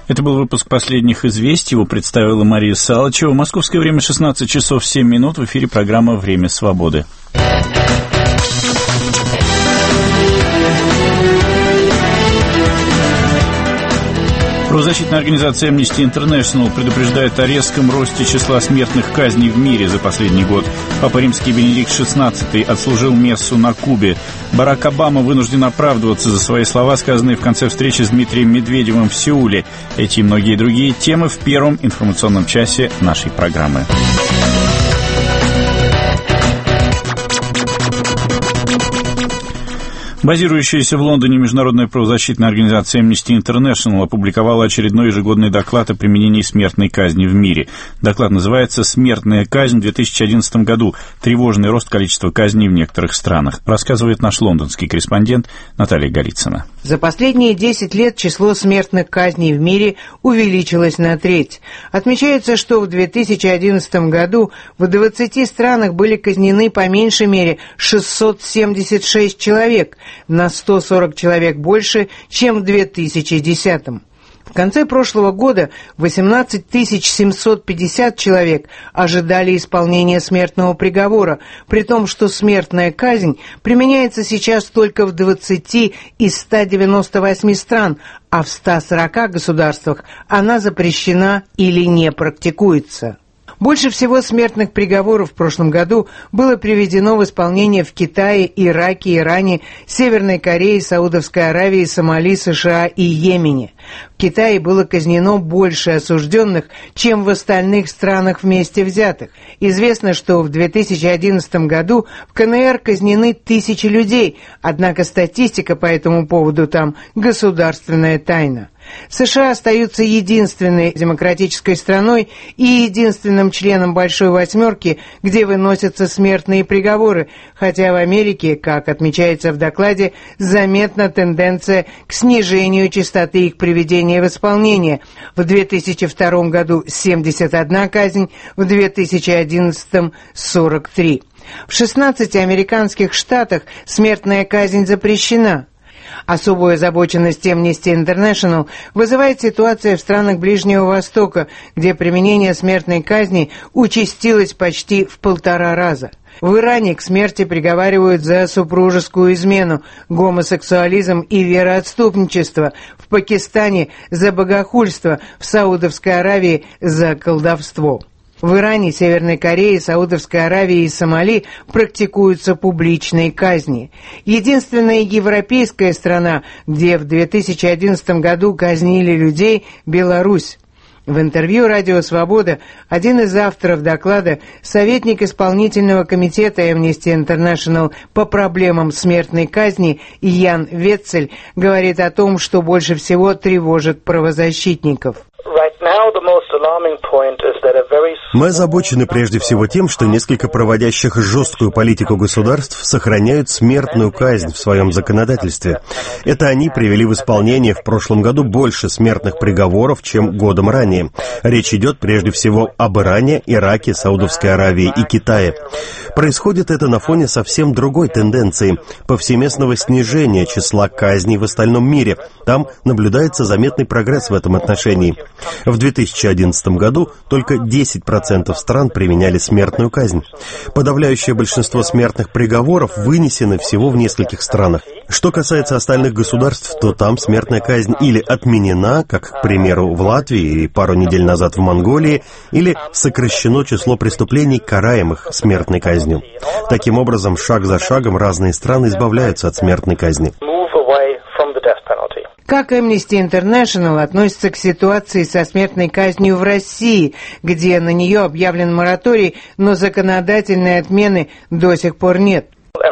Это был выпуск последних известий. Его представила Мария Салычева. Московское время 16 часов 7 минут. В эфире программа «Время свободы». Правозащитная организация Amnesty International предупреждает о резком росте числа смертных казней в мире за последний год. Папа Римский Бенедикт XVI отслужил мессу на Кубе. Барак Обама вынужден оправдываться за свои слова, сказанные в конце встречи с Дмитрием Медведевым в Сеуле. Эти и многие другие темы в первом информационном часе нашей программы. Базирующаяся в Лондоне международная правозащитная организация Amnesty International опубликовала очередной ежегодный доклад о применении смертной казни в мире. Доклад называется «Смертная казнь в 2011 году. Тревожный рост количества казней в некоторых странах», рассказывает наш лондонский корреспондент Наталья Голицына. За последние 10 лет число смертных казней в мире увеличилось на треть. Отмечается, что в 2011 году в 20 странах были казнены по меньшей мере 676 человек, на 140 человек больше, чем в 2010. В конце прошлого года 18 750 человек ожидали исполнения смертного приговора, при том, что смертная казнь применяется сейчас только в 20 из 198 стран, а в 140 государствах она запрещена или не практикуется. Больше всего смертных приговоров в прошлом году было приведено в исполнение в Китае, Ираке, Иране, Северной Корее, Саудовской Аравии, Сомали, США и Йемене. В Китае было казнено больше осужденных, чем в остальных странах вместе взятых. Известно, что в 2011 году в КНР казнены 1000 людей, однако статистика по этому поводу там государственная тайна. США остаются единственной демократической страной и единственным членом Большой Восьмерки, где выносятся смертные приговоры, хотя в Америке, как отмечается в докладе, заметна тенденция к снижению частоты их приведения в исполнение. В 2002 году 71 казнь, в 2011 – 43. В 16 американских штатах смертная казнь запрещена. Особую озабоченность Amnesty International вызывает ситуация в странах Ближнего Востока, где применение смертной казни участилось почти в 1,5 раза. В Иране к смерти приговаривают за супружескую измену, гомосексуализм и вероотступничество, в Пакистане – за богохульство, в Саудовской Аравии – за колдовство. В Иране, Северной Корее, Саудовской Аравии и Сомали практикуются публичные казни. Единственная европейская страна, где в 2011 году казнили людей – Беларусь. В интервью «Радио Свобода» один из авторов доклада, советник исполнительного комитета Amnesty International по проблемам смертной казни Ян Ветцель, говорит о том, что больше всего тревожит правозащитников. Мы озабочены прежде всего тем, что несколько проводящих жесткую политику государств сохраняют смертную казнь в своем законодательстве. Это они привели в исполнение в прошлом году больше смертных приговоров, чем годом ранее. Речь идет прежде всего об Иране, Ираке, Саудовской Аравии и Китае. Происходит это на фоне совсем другой тенденции – повсеместного снижения числа казней в остальном мире. Там наблюдается заметный прогресс в этом отношении. В 2011 году только 10% стран применяли смертную казнь. Подавляющее большинство смертных приговоров вынесены всего в нескольких странах. Что касается остальных государств, то там смертная казнь или отменена, как, к примеру, в Латвии и пару недель назад в Монголии, или сокращено число преступлений, караемых смертной казнью. Таким образом, шаг за шагом разные страны избавляются от смертной казни. Как Amnesty International относится к ситуации со смертной казнью в России, где на нее объявлен мораторий, но законодательной отмены до сих пор нет?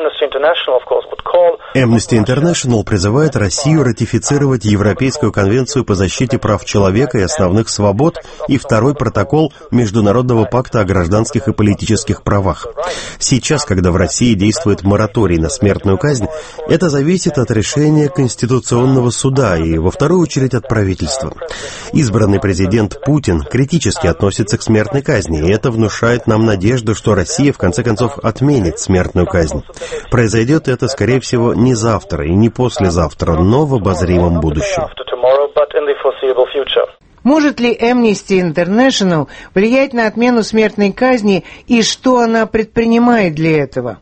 Amnesty International призывает Россию ратифицировать Европейскую конвенцию по защите прав человека и основных свобод и второй протокол Международного пакта о гражданских и политических правах. Сейчас, когда в России действует мораторий на смертную казнь, это зависит от решения Конституционного суда и, во вторую очередь, от правительства. Избранный президент Путин критически относится к смертной казни, и это внушает нам надежду, что Россия, в конце концов, отменит смертную казнь. Произойдет это, скорее всего, не завтра и не послезавтра, но в обозримом будущем. Может ли Amnesty International влиять на отмену смертной казни и что она предпринимает для этого?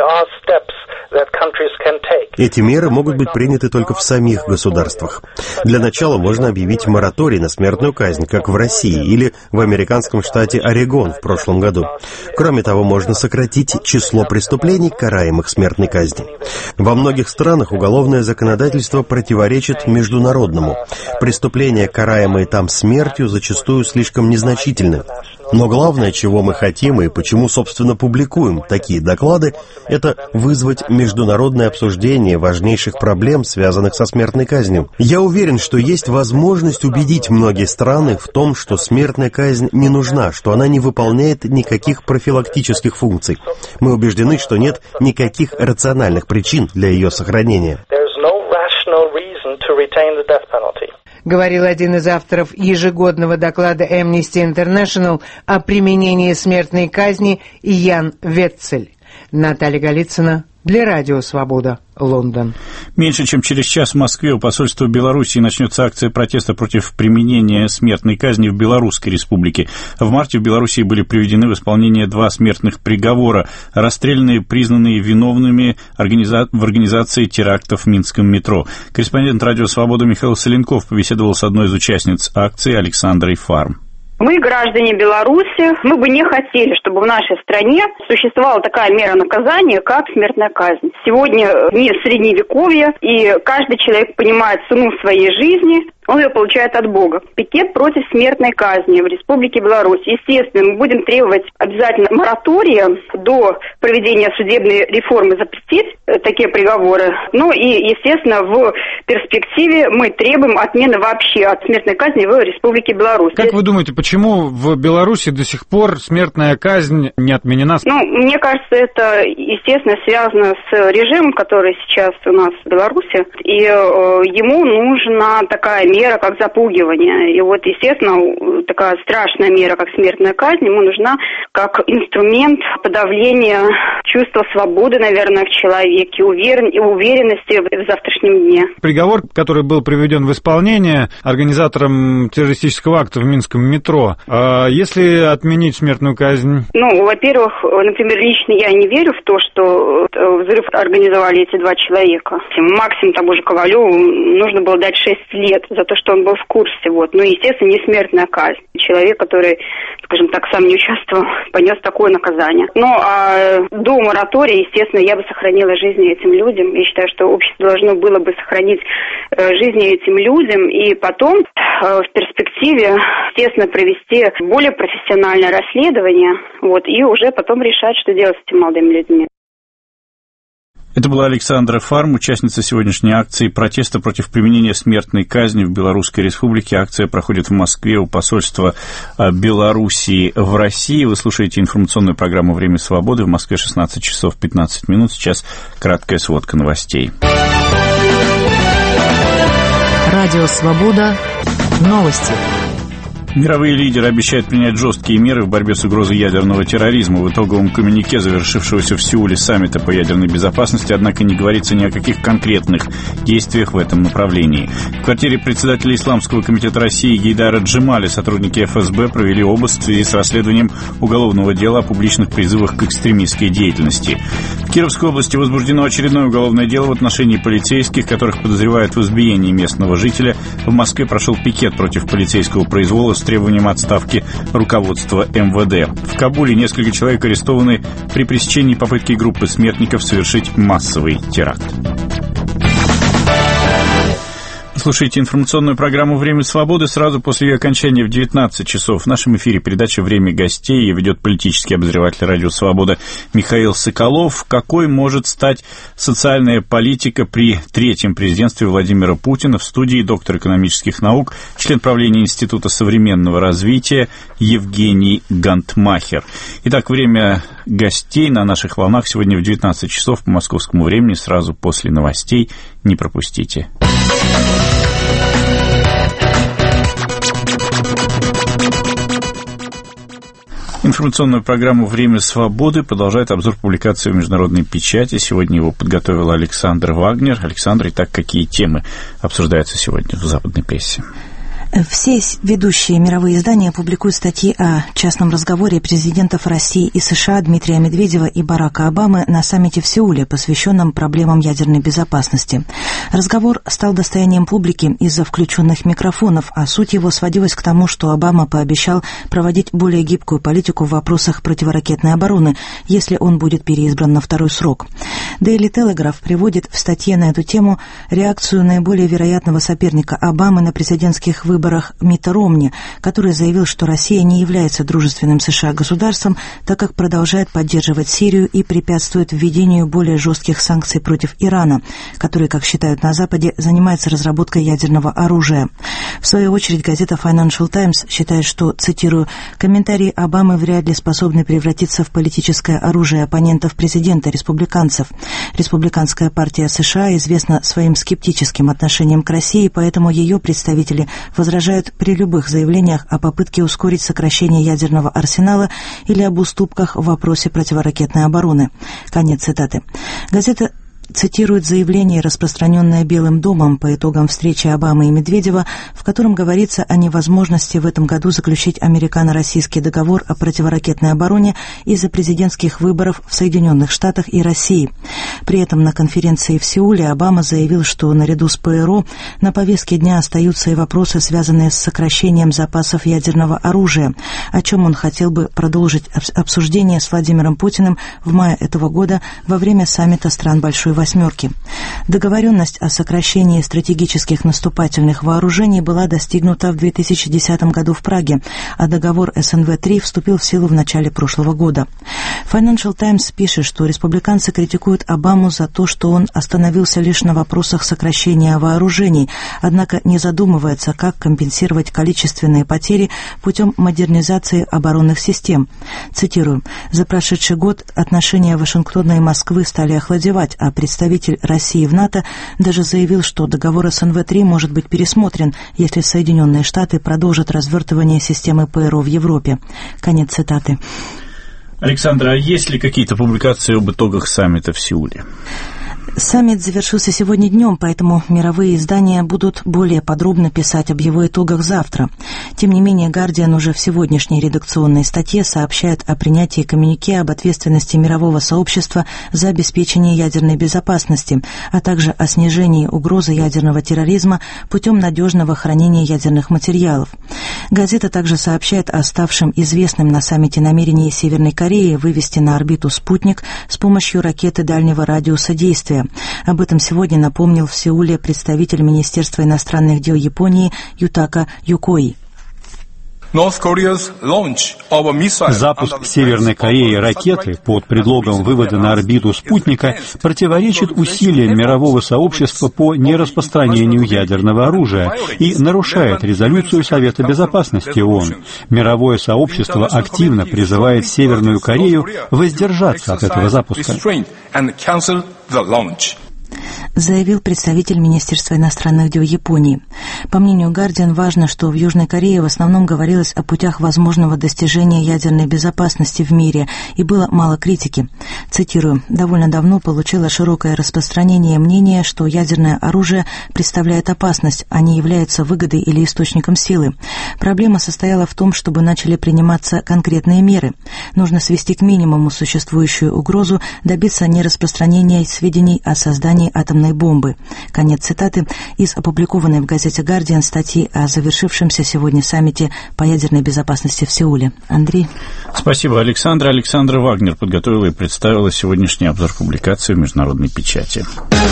Эти меры могут быть приняты только в самих государствах. Для начала можно объявить мораторий на смертную казнь, как в России или в американском штате Орегон в прошлом году. Кроме того, можно сократить число преступлений, караемых смертной казнью. Во многих странах уголовное законодательство противоречит международному. Преступления, караемые там смертью, зачастую слишком незначительны. Но главное, чего мы хотим и почему, собственно, публикуем такие доклады, это вызвать международное обсуждение важнейших проблем, связанных со смертной казнью. Я уверен, что есть возможность убедить многие страны в том, что смертная казнь не нужна, что она не выполняет никаких профилактических функций. Мы убеждены, что нет никаких рациональных причин для ее сохранения. Говорил один из авторов ежегодного доклада Amnesty International о применении смертной казни Ян Ветцель. Наталья Голицына для Радио Свобода, Лондон. Меньше чем через час в Москве у посольства Белоруссии начнется акция протеста против применения смертной казни в Белорусской республике. В марте в Белоруссии были приведены в исполнение 2 смертных приговора, расстрелянные, признанные виновными в организации терактов в Минском метро. Корреспондент Радио Свобода Михаил Соленков побеседовал с одной из участниц акции Александрой Фарм. Мы, граждане Беларуси, мы бы не хотели, чтобы в нашей стране существовала такая мера наказания, как смертная казнь. Сегодня не Средневековье, и каждый человек понимает цену своей жизни, он ее получает от Бога. Пикет против смертной казни в Республике Беларусь. Естественно, мы будем требовать обязательно моратория до проведения судебной реформы, запретить такие приговоры. Ну и, естественно, в перспективе мы требуем отмены вообще от смертной казни в Республике Беларусь. Как вы думаете, почему в Беларуси до сих пор смертная казнь не отменена? Мне кажется, это, естественно, связано с режимом, который сейчас у нас в Беларуси, и ему нужна такая мера, как запугивание. И вот, естественно, такая страшная мера, как смертная казнь, ему нужна как инструмент подавления чувства свободы, наверное, в человеке, уверенности в завтрашнем дне. Приговор, который был приведен в исполнение организатором террористического акта в Минском метро, если отменить смертную казнь? Во-первых, например, лично я не верю в то, что взрыв организовали эти 2 человека. Максимум тому же Ковалеву нужно было дать 6 лет за то, что он был в курсе. Естественно, не смертная казнь. Человек, который, скажем так, сам не участвовал, понес такое наказание. А до моратория, естественно, я бы сохранила жизни этим людям. Я считаю, что общество должно было бы сохранить жизни этим людям и потом в перспективе, естественно, провести более профессиональное расследование, и уже потом решать, что делать с этими молодыми людьми. Это была Александра Фарм, участница сегодняшней акции протеста против применения смертной казни в Белорусской республике. Акция проходит в Москве у посольства Белоруссии в России. Вы слушаете информационную программу «Время свободы». В Москве 16 часов 15 минут. Сейчас краткая сводка новостей. Радио «Свобода». Новости. Мировые лидеры обещают принять жесткие меры в борьбе с угрозой ядерного терроризма. В итоговом коммюнике завершившегося в Сеуле саммита по ядерной безопасности, однако, не говорится ни о каких конкретных действиях в этом направлении. В квартире председателя Исламского комитета России Гейдара Джемали сотрудники ФСБ провели обыск в связи с расследованием уголовного дела о публичных призывах к экстремистской деятельности. В Кировской области возбуждено очередное уголовное дело в отношении полицейских, которых подозревают в избиении местного жителя. В Москве прошел пикет против полицейского произвола с требованием отставки руководства МВД. В Кабуле несколько человек арестованы при пресечении попытки группы смертников совершить массовый теракт. Слушайте информационную программу «Время свободы». Сразу после ее окончания в 19 часов в нашем эфире передача «Время гостей». Ее ведет политический обозреватель «Радио Свобода» Михаил Соколов. Какой может стать социальная политика при 3-м президентстве Владимира Путина? В студии доктор экономических наук, член правления Института современного развития Евгений Гантмахер. Итак, «Время гостей» на наших волнах сегодня в 19 часов по московскому времени, сразу после новостей. Не пропустите. Информационную программу «Время свободы» продолжает обзор публикации в международной печати. Сегодня его подготовил Александр Вагнер. Александр, итак, какие темы обсуждаются сегодня в западной прессе? Все ведущие мировые издания публикуют статьи о частном разговоре президентов России и США Дмитрия Медведева и Барака Обамы на саммите в Сеуле, посвященном проблемам ядерной безопасности. Разговор стал достоянием публики из-за включенных микрофонов, а суть его сводилась к тому, что Обама пообещал проводить более гибкую политику в вопросах противоракетной обороны, если он будет переизбран на второй срок. Daily Telegraph приводит в статье на эту тему реакцию наиболее вероятного соперника Обамы на президентских выборах Митта Ромни, который заявил, что Россия не является дружественным США государством, так как продолжает поддерживать Сирию и препятствует введению более жестких санкций против Ирана, который, как считают на Западе, занимается разработкой ядерного оружия. В свою очередь, газета Financial Times считает, что, цитирую, «комментарии Обамы вряд ли способны превратиться в политическое оружие оппонентов президента, республиканцев. Республиканская партия США известна своим скептическим отношением к России, поэтому ее представители возражают при любых заявлениях о попытке ускорить сокращение ядерного арсенала или об уступках в вопросе противоракетной обороны». Конец цитаты. Газета цитирует заявление, распространенное Белым домом по итогам встречи Обамы и Медведева, в котором говорится о невозможности в этом году заключить американо-российский договор о противоракетной обороне из-за президентских выборов в Соединенных Штатах и России. При этом на конференции в Сеуле Обама заявил, что наряду с ПРО на повестке дня остаются и вопросы, связанные с сокращением запасов ядерного оружия, о чем он хотел бы продолжить обсуждение с Владимиром Путиным в мае этого года во время саммита стран Большой Восьмерки. Договоренность о сокращении стратегических наступательных вооружений была достигнута в 2010 году в Праге, а договор СНВ-3 вступил в силу в начале прошлого года. Financial Times пишет, что республиканцы критикуют Обаму за то, что он остановился лишь на вопросах сокращения вооружений, однако не задумывается, как компенсировать количественные потери путем модернизации оборонных систем. Цитирую, «За прошедший год отношения Вашингтона и Москвы стали охладевать, а представитель России в НАТО даже заявил, что договор СНВ-3 может быть пересмотрен, если Соединенные Штаты продолжат развертывание системы ПРО в Европе». Конец цитаты. Александра, а есть ли какие-то публикации об итогах саммита в Сеуле? Саммит завершился сегодня днем, поэтому мировые издания будут более подробно писать об его итогах завтра. Тем не менее, «Гардиан» уже в сегодняшней редакционной статье сообщает о принятии коммюнике об ответственности мирового сообщества за обеспечение ядерной безопасности, а также о снижении угрозы ядерного терроризма путем надежного хранения ядерных материалов. Газета также сообщает о ставшем известным на саммите намерении Северной Кореи вывести на орбиту спутник с помощью ракеты дальнего радиуса действия. Об этом сегодня напомнил в Сеуле представитель Министерства иностранных дел Японии Ютака Юкои. Запуск Северной Кореи ракеты под предлогом вывода на орбиту спутника противоречит усилиям мирового сообщества по нераспространению ядерного оружия и нарушает резолюцию Совета Безопасности ООН. Мировое сообщество активно призывает Северную Корею воздержаться от этого запуска, заявил представитель Министерства иностранных дел Японии. По мнению «Гардиан», важно, что в Южной Корее в основном говорилось о путях возможного достижения ядерной безопасности в мире, и было мало критики. Цитирую, «Довольно давно получило широкое распространение мнение, что ядерное оружие представляет опасность, а не является выгодой или источником силы. Проблема состояла в том, чтобы начали приниматься конкретные меры. Нужно свести к минимуму существующую угрозу, добиться нераспространения сведений о создании атомной бомбы». Конец цитаты из опубликованной в газете «Гардиан» статьи о завершившемся сегодня саммите по ядерной безопасности в Сеуле. Андрей. Спасибо, Александра. Александра Вагнер подготовила и представила сегодняшний обзор публикации в международной печати.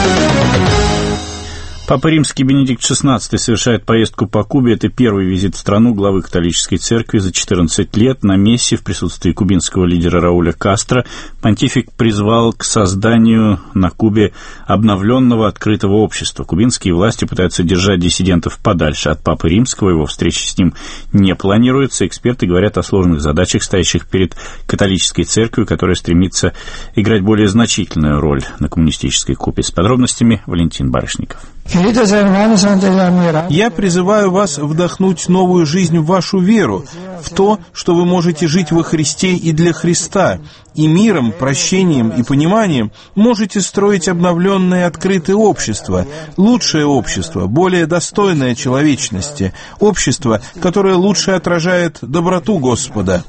Папа Римский Бенедикт XVI совершает поездку по Кубе. Это первый визит в страну главы католической церкви за 14 лет. На мессе в присутствии кубинского лидера Рауля Кастро понтифик призвал к созданию на Кубе обновленного открытого общества. Кубинские власти пытаются держать диссидентов подальше от Папы Римского. Его встречи с ним не планируется. Эксперты говорят о сложных задачах, стоящих перед католической церковью, которая стремится играть более значительную роль на коммунистической Кубе. С подробностями Валентин Барышников. Я призываю вас вдохнуть новую жизнь в вашу веру, в то, что вы можете жить во Христе и для Христа, и миром, прощением и пониманием можете строить обновленное открытое общество, лучшее общество, более достойное человечности, общество, которое лучше отражает доброту Господа.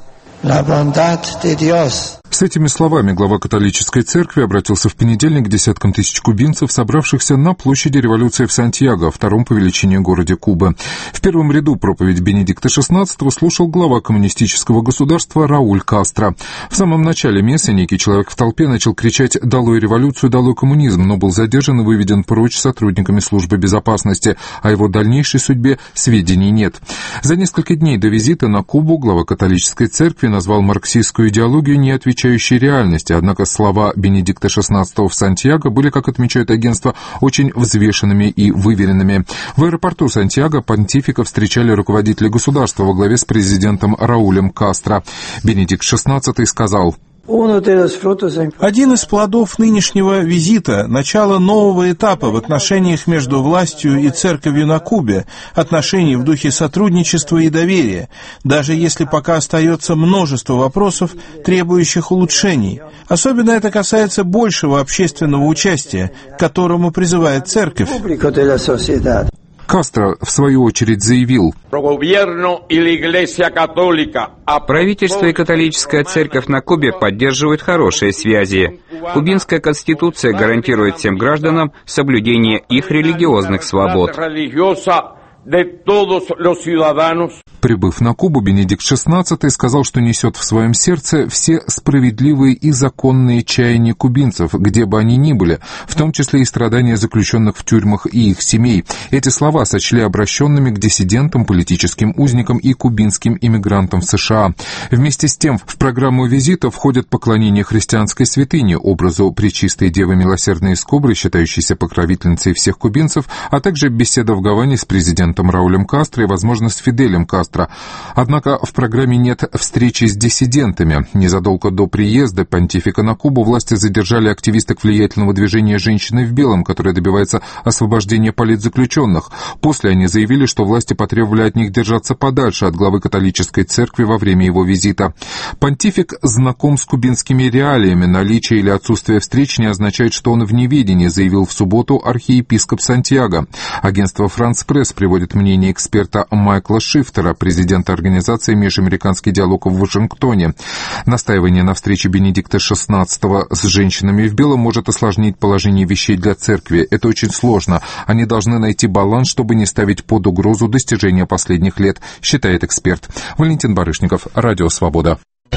С этими словами глава католической церкви обратился в понедельник к десяткам тысяч кубинцев, собравшихся на площади революции в Сантьяго, втором по величине городе Кубы. В первом ряду проповедь Бенедикта XVI слушал глава коммунистического государства Рауль Кастро. В самом начале мессы некий человек в толпе начал кричать «Долой революцию, долой коммунизм», но был задержан и выведен прочь сотрудниками службы безопасности. О его дальнейшей судьбе сведений нет. За несколько дней до визита на Кубу глава католической церкви назвал марксистскую идеологию не отвечающей реальности, однако слова Бенедикта XVI в Сантьяго были, как отмечает агентство, очень взвешенными и выверенными. В аэропорту Сантьяго понтифика встречали руководители государства во главе с президентом Раулем Кастро. Бенедикт XVI сказал: один из плодов нынешнего визита – начало нового этапа в отношениях между властью и церковью на Кубе, отношений в духе сотрудничества и доверия, даже если пока остается множество вопросов, требующих улучшений. Особенно это касается большего общественного участия, к которому призывает церковь. Кастро, в свою очередь, заявил: правительство и католическая церковь на Кубе поддерживают хорошие связи. Кубинская конституция гарантирует всем гражданам соблюдение их религиозных свобод. Прибыв на Кубу, Бенедикт XVI сказал, что несет в своем сердце все справедливые и законные чаяния кубинцев, где бы они ни были, в том числе и страдания заключенных в тюрьмах и их семей. Эти слова сочли обращенными к диссидентам, политическим узникам и кубинским иммигрантам в США. Вместе с тем, в программу визита входят поклонение христианской святыне, образу Пречистой Девы Милосердной из Кобры, считающейся покровительницей всех кубинцев, а также беседа в Гаване с президентом Раулем Кастро и, возможно, с Фиделем Кастро. Однако в программе нет встречи с диссидентами. Незадолго до приезда понтифика на Кубу власти задержали активисток влиятельного движения «Женщины в белом», которое добивается освобождения политзаключенных. После они заявили, что власти потребовали от них держаться подальше от главы католической церкви во время его визита. Понтифик знаком с кубинскими реалиями. Наличие или отсутствие встреч не означает, что он в неведении, заявил в субботу архиепископ Сантьяго. Агентство «Франс Пресс» приводит мнение эксперта Майкла Шифтера, президента организации «Межамериканский диалог» в Вашингтоне. Настаивание на встрече Бенедикта XVI с женщинами в белом может осложнить положение вещей для церкви. Это очень сложно. Они должны найти баланс, чтобы не ставить под угрозу достижения последних лет, считает эксперт. Валентин Барышников, Радио Свобода.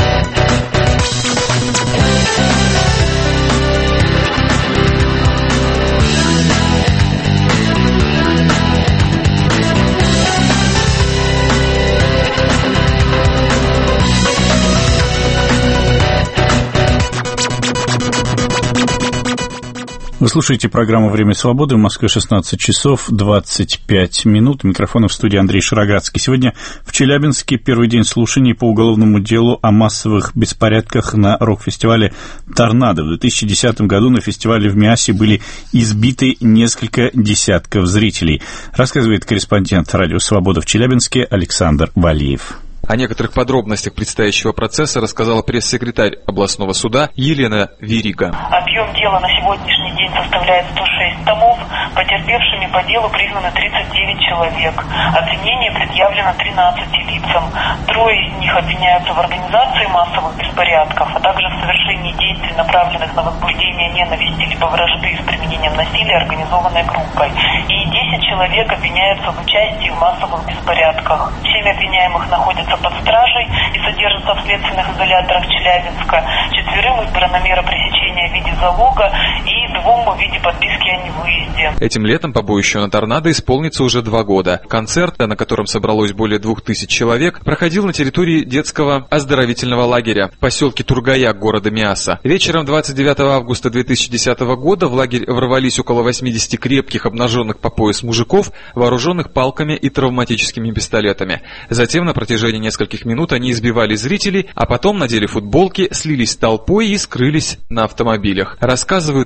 Вы слушаете программу «Время свободы». В Москве 16 часов 25 минут. Микрофон в студии Андрей Шароградский. Сегодня в Челябинске первый день слушаний по уголовному делу о массовых беспорядках на рок-фестивале «Торнадо». В 2010 году на фестивале в Миассе были избиты несколько десятков зрителей. Рассказывает корреспондент «Радио Свобода» в Челябинске Александр Валиев. О некоторых подробностях предстоящего процесса рассказала пресс-секретарь областного суда Елена Верига. Объем дела на сегодняшний день составляет 106 томов. Потерпевшими по делу признаны 39 человек. Обвинение предъявлено 13 лицам. 3 из них обвиняются в организации массовых беспорядков, а также в совершении действий, направленных на возбуждение ненависти либо вражды с применением насилия организованной группой. И 10 человек обвиняются в участии в массовых беспорядках. 7 обвиняемых находятся под стражей и содержатся в следственных изоляторах Челябинска. 4 избрана мера пресечения в виде залога и 2 в виде подписки о невыезде. Этим летом побоищу на «Торнадо» исполнится уже 2 года. Концерт, на котором собралось более 2000 человек, проходил на территории детского оздоровительного лагеря в поселке Тургаяк города Миасса. Вечером 29 августа 2010 года в лагерь ворвались около 80 крепких, обнаженных по пояс мужиков, вооруженных палками и травматическими пистолетами. Затем на протяжении нескольких минут они избивали зрителей, а потом надели футболки, слились с толпой и скрылись на автомобилях, рассказывают очевидцы.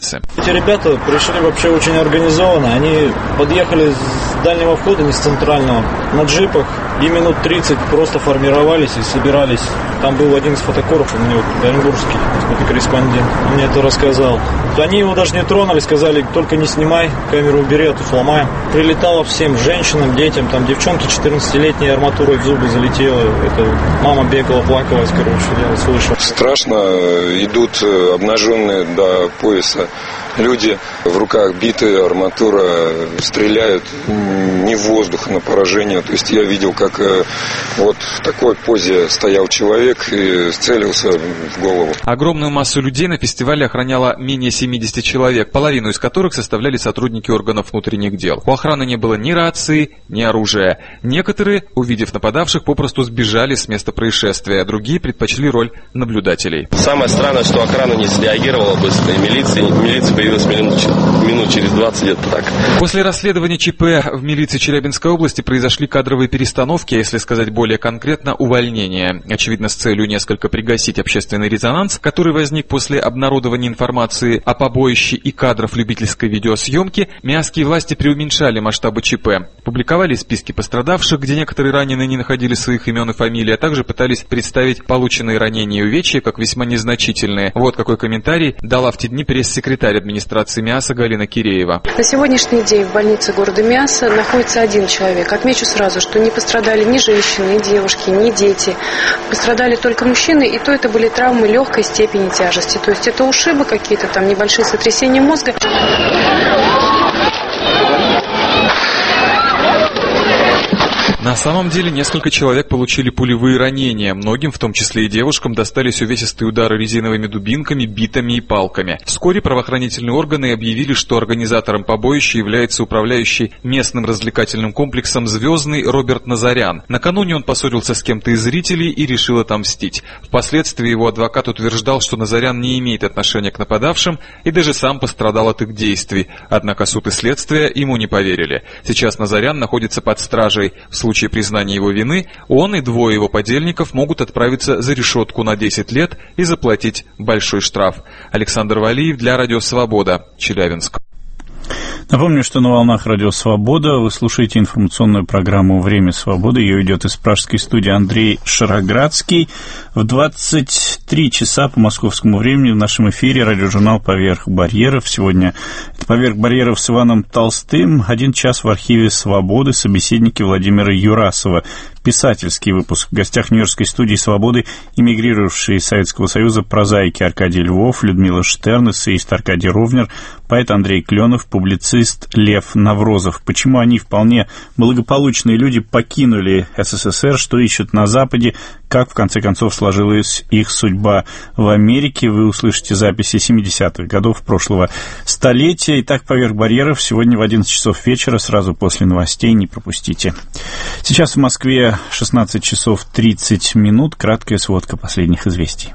границы. Эти ребята пришли вообще очень организованно. Они подъехали с дальнего входа, не с центрального, на джипах. И минут 30 просто формировались и собирались. Там был один из фотокоров, у меня оренбургский фотокорреспондент, он мне это рассказал. Они его даже не тронули, сказали, только не снимай, камеру убери, а то сломаем. Прилетало всем, женщинам, детям, там девчонки 14-летней арматурой в зубы залетела. Это мама бегала, плакалась, я слышал. Страшно, идут обнаженные до пояса люди, в руках битая арматура, стреляют не в воздух, а на поражение. То есть я видел, как вот в такой позе стоял человек и целился в голову. Огромную массу людей на фестивале охраняло менее 70 человек, половину из которых составляли сотрудники органов внутренних дел. У охраны не было ни рации, ни оружия. Некоторые, увидев нападавших, попросту сбежали с места происшествия, а другие предпочли роль наблюдателей. Самое странное, что охрана не среагировала быстро, и милиция появилась минут через 20 где-то так. После расследования ЧП в милиции Челябинской области произошли кадровые перестановки, а если сказать более конкретно, увольнения. Очевидно, с целью несколько пригасить общественный резонанс, который возник после обнародования информации о побоище и кадров любительской видеосъемки, миасские власти преуменьшали масштабы ЧП. Публиковали списки пострадавших, где некоторые раненые не находили своих имен и фамилий, а также пытались представить полученные ранения и увечья как весьма незначительные. Вот какой комментарий дала в те дни пресс-секретарь администрации МИАСа Галина Киреева. На сегодняшний день в больнице города Миасса находится один человек. Отмечу сразу, что не пострадали ни женщины, ни девушки, ни дети. Пострадали только мужчины, и то это были травмы легкой степени тяжести. То есть это ушибы какие-то, там небольшие сотрясения мозга. На самом деле несколько человек получили пулевые ранения. Многим, в том числе и девушкам, достались увесистые удары резиновыми дубинками, битами и палками. Вскоре правоохранительные органы объявили, что организатором побоища является управляющий местным развлекательным комплексом «Звездный» Роберт Назарян. Накануне он поссорился с кем-то из зрителей и решил отомстить. Впоследствии его адвокат утверждал, что Назарян не имеет отношения к нападавшим и даже сам пострадал от их действий. Однако суд и следствие ему не поверили. Сейчас Назарян находится под стражей. В случае признания его вины, он и двое его подельников могут отправиться за решетку на 10 лет и заплатить большой штраф. Александр Валиев для Радио Свобода, Челябинск. Напомню, что на волнах Радио Свобода вы слушаете информационную программу «Время свободы». Ее ведет из пражской студии Андрей Шароградский. В 23 часа по московскому времени в нашем эфире радиожурнал «Поверх барьеров». Сегодня это «Поверх барьеров» с Иваном Толстым. 1 час в архиве «Свободы». Собеседники Владимира Юрасова. Писательский выпуск. В гостях Нью-Йоркской студии «Свободы» эмигрировавшие из Советского Союза прозаики Аркадий Львов, Людмила Штерн, эссеист Аркадий Ровнер, поэт Андрей Кленов, публицист Лев Наврозов. Почему они, вполне благополучные люди, покинули СССР, что ищут на Западе, как, в конце концов, сложилась их судьба в Америке. Вы услышите записи 70-х годов прошлого столетия. Итак, «Поверх барьеров» сегодня в 11 часов вечера, сразу после новостей. Не пропустите. Сейчас в Москве 16 часов 30 минут. Краткая сводка последних известий.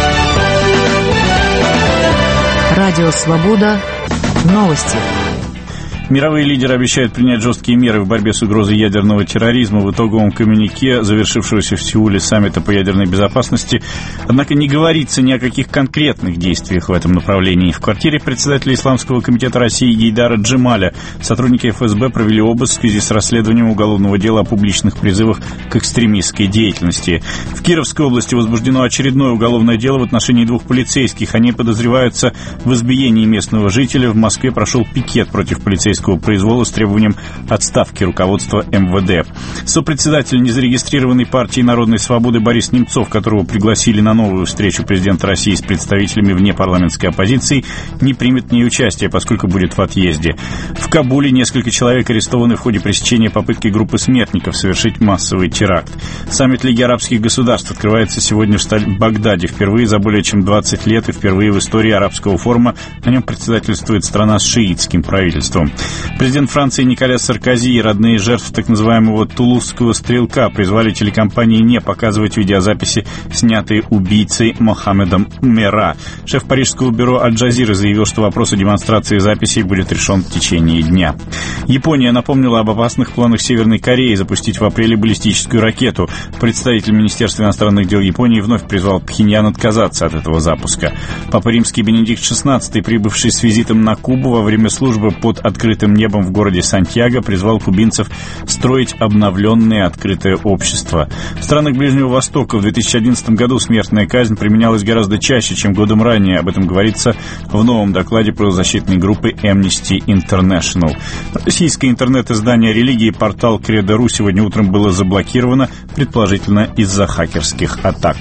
Радио «Свобода». Новости. Мировые лидеры обещают принять жесткие меры в борьбе с угрозой ядерного терроризма в итоговом коммюнике, завершившегося в Сеуле саммита по ядерной безопасности. Однако не говорится ни о каких конкретных действиях в этом направлении. В квартире председателя Исламского комитета России Гейдара Джемаля сотрудники ФСБ провели обыск в связи с расследованием уголовного дела о публичных призывах к экстремистской деятельности. В Кировской области возбуждено очередное уголовное дело в отношении 2 полицейских. Они подозреваются в избиении местного жителя. В Москве прошел пикет против полицейского произвола с требованием отставки руководства МВД. Сопредседатель незарегистрированной партии Народной свободы Борис Немцов, которого пригласили на новую встречу президента России с представителями внепарламентской оппозиции, не примет в ней участие, поскольку будет в отъезде. В Кабуле несколько человек арестованы в ходе пресечения попытки группы смертников совершить массовый теракт. Саммит Лиги арабских государств открывается сегодня в Багдаде. Впервые за более чем 20 лет и впервые в истории арабского форума на нем председательствует страна с шиитским правительством. Президент Франции Николя Саркози и родные жертв так называемого тулузского стрелка призвали телекомпании не показывать видеозаписи, снятые убийцей Мохаммедом Мера. Шеф парижского бюро Аль-Джазира заявил, что вопрос о демонстрации записей будет решен в течение дня. Япония напомнила об опасных планах Северной Кореи запустить в апреле баллистическую ракету. Представитель Министерства иностранных дел Японии вновь призвал Пхеньян отказаться от этого запуска. Папа Римский Бенедикт XVI, прибывший с визитом на Кубу во время службы под открытым небом в городе Сантьяго, призвал кубинцев строить обновленное открытое общество. В странах Ближнего Востока в 2011 году смертная казнь применялась гораздо чаще, чем годом ранее. Об этом говорится в новом докладе правозащитной группы Amnesty International. Российское интернет-издание «Религии» портал Кредо.ру сегодня утром было заблокировано, предположительно из-за хакерских атак.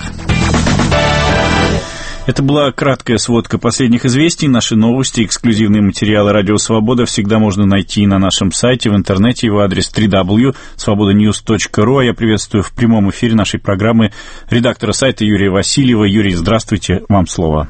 Это была краткая сводка последних известий. Наши новости, эксклюзивные материалы «Радио Свобода» всегда можно найти на нашем сайте, в интернете. Его адрес www.svobodanews.ru. А я приветствую в прямом эфире нашей программы редактора сайта Юрия Васильева. Юрий, здравствуйте, вам слово.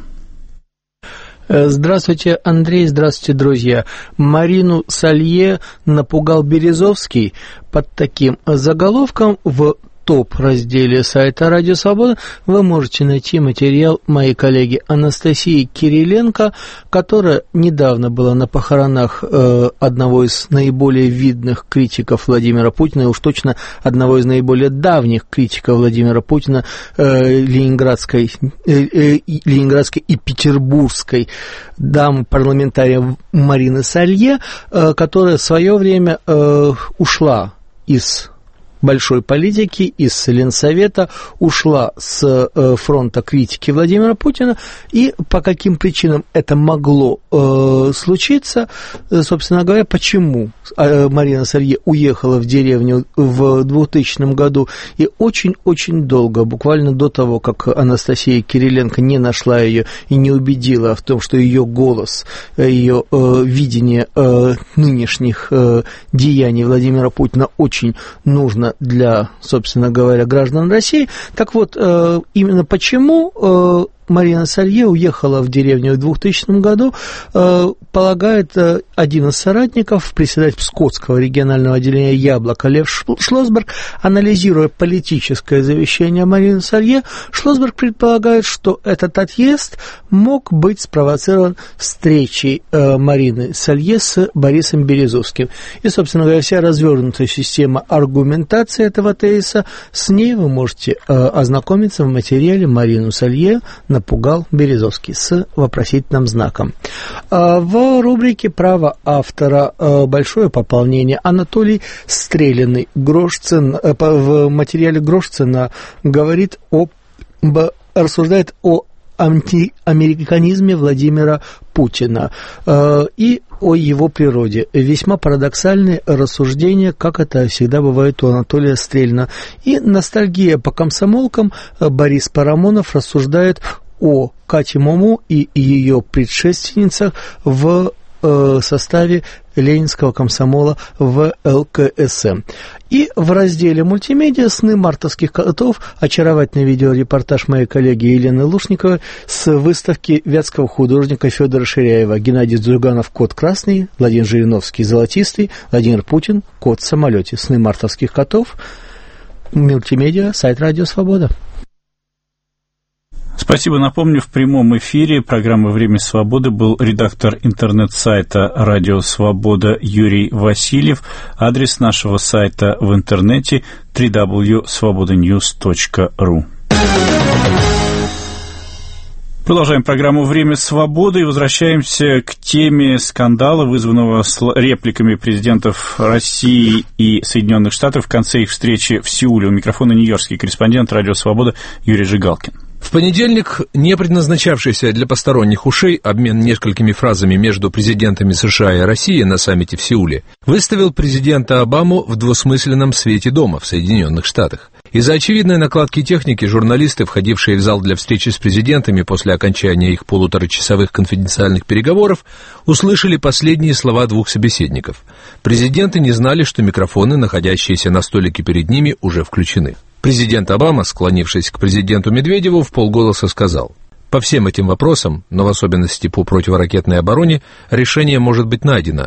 Здравствуйте, Андрей, здравствуйте, друзья. Марину Салье напугал Березовский. Под таким заголовком в топ-разделе сайта «Радио Свобода» вы можете найти материал моей коллеги Анастасии Кириленко, которая недавно была на похоронах одного из наиболее видных критиков Владимира Путина, и уж точно одного из наиболее давних критиков Владимира Путина, ленинградской и петербургской дамы парламентария Марины Салье, которая в свое время ушла из большой политики, из Ленсовета, ушла с фронта критики Владимира Путина, и по каким причинам это могло случиться, собственно говоря, почему Марина Салье уехала в деревню в 2000 году и очень-очень долго, буквально до того, как Анастасия Кириленко не нашла ее и не убедила в том, что ее голос, ее видение нынешних деяний Владимира Путина очень нужно для, собственно говоря, граждан России. Так вот, именно почему Марина Салье уехала в деревню в 2000 году, полагает один из соратников, председатель Пскотского регионального отделения «Яблоко» Лев Шлосберг. Анализируя политическое завещание Марины Салье, Шлосберг предполагает, что этот отъезд мог быть спровоцирован встречей Марины Салье с Борисом Березовским. И, собственно говоря, вся развернутая система аргументации этого тезиса, с ней вы можете ознакомиться в материале «Марину Салье напугал Березовский» с вопросительным знаком. В рубрике «Право автора» большое пополнение. Анатолий Стреляный, в материале «Грош цена» говорит рассуждает о антиамериканизме Владимира Путина и о его природе. Весьма парадоксальные рассуждения, как это всегда бывает у Анатолия Стрельна. И ностальгия по комсомолкам. Борис Парамонов рассуждает о Кате Муму и ее предшественницах в составе ленинского комсомола в ЛКСМ. И в разделе «Мультимедиа» «Сны мартовских котов» очаровательный видеорепортаж моей коллеги Елены Лушниковой с выставки вятского художника Федора Ширяева. Геннадий Дзюганов «Кот красный», Владимир Жириновский «Золотистый», Владимир Путин «Кот в самолете». «Сны мартовских котов», «Мультимедиа», сайт «Радио Свобода». Спасибо. Напомню, в прямом эфире программы «Время свободы» был редактор интернет-сайта «Радио Свобода» Юрий Васильев. Адрес нашего сайта в интернете www.svobodanews.ru. Продолжаем программу «Время свободы» и возвращаемся к теме скандала, вызванного репликами президентов России и Соединенных Штатов в конце их встречи в Сеуле. У микрофона нью-йоркский корреспондент «Радио Свобода» Юрий Жигалкин. В понедельник, не предназначавшийся для посторонних ушей обмен несколькими фразами между президентами США и России на саммите в Сеуле, выставил президента Обаму в двусмысленном свете дома в Соединенных Штатах. Из-за очевидной накладки техники журналисты, входившие в зал для встречи с президентами после окончания их полуторачасовых конфиденциальных переговоров, услышали последние слова двух собеседников. Президенты не знали, что микрофоны, находящиеся на столике перед ними, уже включены. Президент Обама, склонившись к президенту Медведеву, вполголоса сказал: «По всем этим вопросам, но в особенности по противоракетной обороне, решение может быть найдено.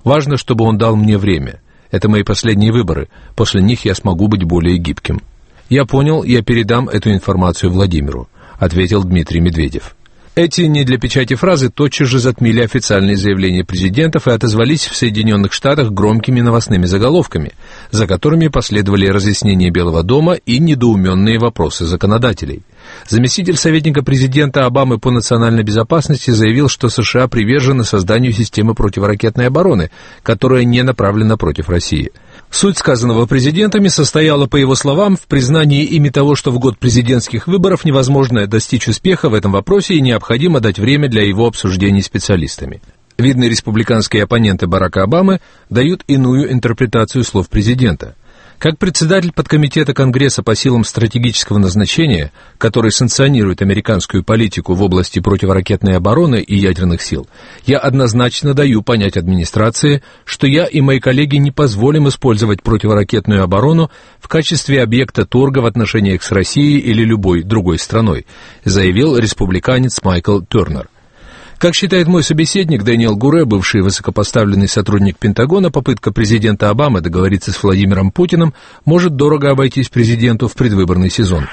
Важно, чтобы он дал мне время. Это мои последние выборы. После них я смогу быть более гибким. Я понял, я передам эту информацию Владимиру, ответил Дмитрий Медведев. Эти не для печати фразы тотчас же затмили официальные заявления президентов и отозвались в Соединенных Штатах громкими новостными заголовками, за которыми последовали разъяснения Белого дома и недоуменные вопросы законодателей. Заместитель советника президента Обамы по национальной безопасности заявил, что США привержены созданию системы противоракетной обороны, которая не направлена против России. Суть сказанного президентами состояла, по его словам, в признании ими того, что в год президентских выборов невозможно достичь успеха в этом вопросе и необходимо дать время для его обсуждений специалистами. Видные республиканские оппоненты Барака Обамы дают иную интерпретацию слов президента. Как председатель подкомитета Конгресса по силам стратегического назначения, который санкционирует американскую политику в области противоракетной обороны и ядерных сил, я однозначно даю понять администрации, что я и мои коллеги не позволим использовать противоракетную оборону в качестве объекта торга в отношениях с Россией или любой другой страной, заявил республиканец Майкл Тернер. Как считает мой собеседник Дэниел Гуре, бывший высокопоставленный сотрудник Пентагона, попытка президента Обамы договориться с Владимиром Путиным может дорого обойтись президенту в предвыборный сезон.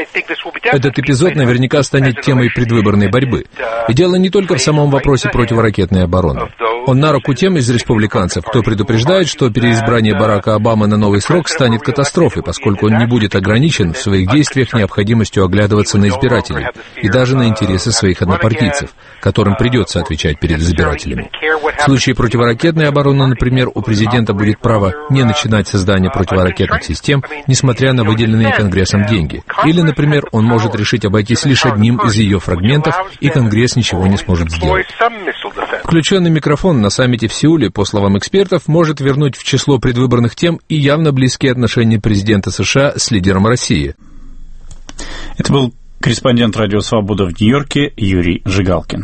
Этот эпизод наверняка станет темой предвыборной борьбы. И дело не только в самом вопросе противоракетной обороны. Он на руку тем из республиканцев, кто предупреждает, что переизбрание Барака Обамы на новый срок станет катастрофой, поскольку он не будет ограничен в своих действиях необходимостью оглядываться на избирателей и даже на интересы своих однопартийцев, которым придется отвечать перед избирателями. В случае противоракетной обороны, например, у президента будет право не начинать создание противоракетных систем, несмотря на выделенные Конгрессом деньги. Или, например, он может решить обойтись лишь одним из ее фрагментов, и Конгресс ничего не сможет сделать. Включенный микрофон на саммите в Сеуле, по словам экспертов, может вернуть в число предвыборных тем и явно близкие отношения президента США с лидером России. Это был корреспондент «Радио Свобода» в Нью-Йорке Юрий Жигалкин.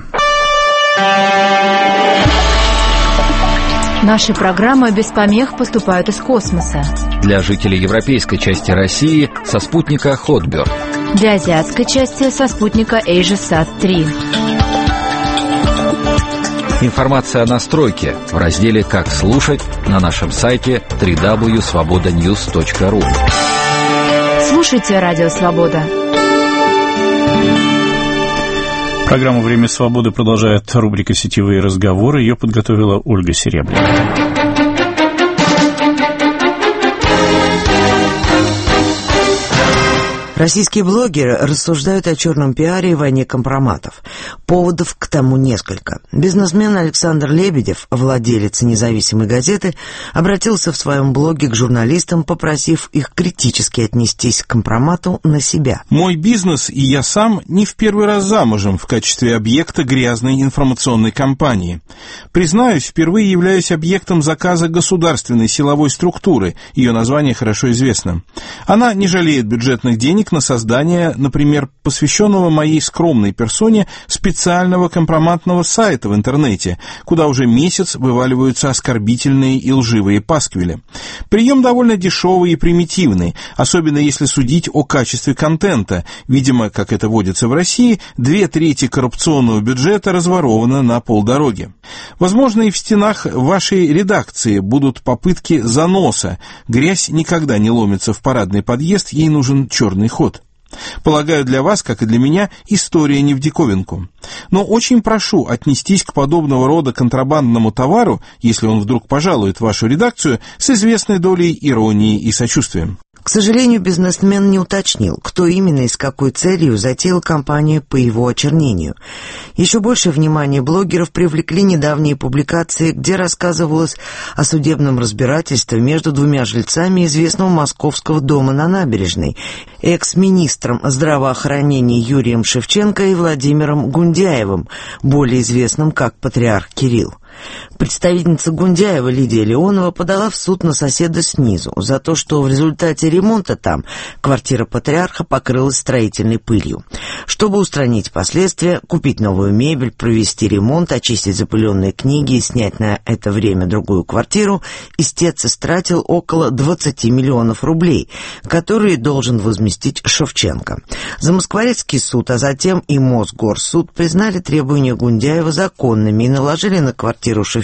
Наши программы без помех поступают из космоса. Для жителей европейской части России со спутника Hotbird. Для азиатской части со спутника AsiaSat-3. Информация о настройке в разделе «Как слушать» на нашем сайте www.svobodanews.ru. Слушайте «Радио Свобода». Программу «Время свободы» продолжает рубрика «Сетевые разговоры». Ее подготовила Ольга Серебряная. Российские блогеры рассуждают о черном пиаре и войне компроматов. Поводов к тому несколько. Бизнесмен Александр Лебедев, владелец независимой газеты, обратился в своем блоге к журналистам, попросив их критически отнестись к компромату на себя. «Мой бизнес и я сам не в первый раз замужем в качестве объекта грязной информационной кампании. Признаюсь, впервые являюсь объектом заказа государственной силовой структуры, ее название хорошо известно. Она не жалеет бюджетных денег на создание, например, посвященного моей скромной персоне специального компроматного сайта в интернете, куда уже месяц вываливаются оскорбительные и лживые пасквили. Прием довольно дешевый и примитивный, особенно если судить о качестве контента. Видимо, как это водится в России, 2/3 коррупционного бюджета разворовано на полдороги. Возможно, и в стенах вашей редакции будут попытки заноса. Грязь никогда не ломится в парадный подъезд, ей нужен черный ход. Полагаю, для вас, как и для меня, история не в диковинку. Но очень прошу отнестись к подобного рода контрабандному товару, если он вдруг пожалует вашу редакцию, с известной долей иронии и сочувствия». К сожалению, бизнесмен не уточнил, кто именно и с какой целью затеял кампанию по его очернению. Еще больше внимания блогеров привлекли недавние публикации, где рассказывалось о судебном разбирательстве между двумя жильцами известного московского дома на Набережной, экс-министром здравоохранения Юрием Шевченко и Владимиром Гундяевым, более известным как патриарх Кирилл. Представительница Гундяева Лидия Леонова подала в суд на соседа снизу за то, что в результате ремонта там квартира патриарха покрылась строительной пылью. Чтобы устранить последствия, купить новую мебель, провести ремонт, очистить запыленные книги и снять на это время другую квартиру, истец истратил около 20 миллионов рублей, которые должен возместить Шевченко. Замоскворецкий суд, а затем и Мосгорсуд признали требования Гундяева законными и наложили на квартиру Шевченко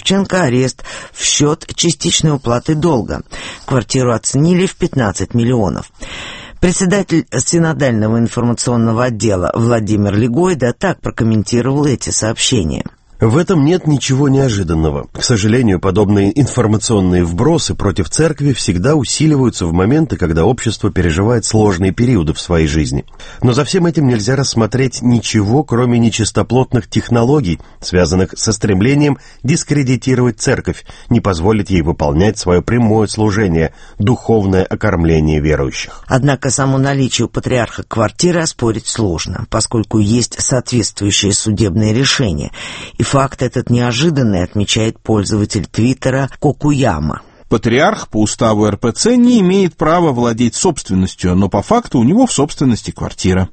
Шевченко арест в счет частичной уплаты долга. Квартиру оценили в 15 миллионов. Председатель синодального информационного отдела Владимир Легойда так прокомментировал эти сообщения. В этом нет ничего неожиданного. К сожалению, подобные информационные вбросы против церкви всегда усиливаются в моменты, когда общество переживает сложные периоды в своей жизни. Но за всем этим нельзя рассмотреть ничего, кроме нечистоплотных технологий, связанных со стремлением дискредитировать церковь, не позволить ей выполнять свое прямое служение – духовное окормление верующих. Однако само наличие у патриарха квартиры оспорить сложно, поскольку есть соответствующее судебное решение. И факт этот неожиданный, отмечает пользователь Твиттера Кокуяма. Патриарх по уставу РПЦ не имеет права владеть собственностью, но по факту у него в собственности квартира.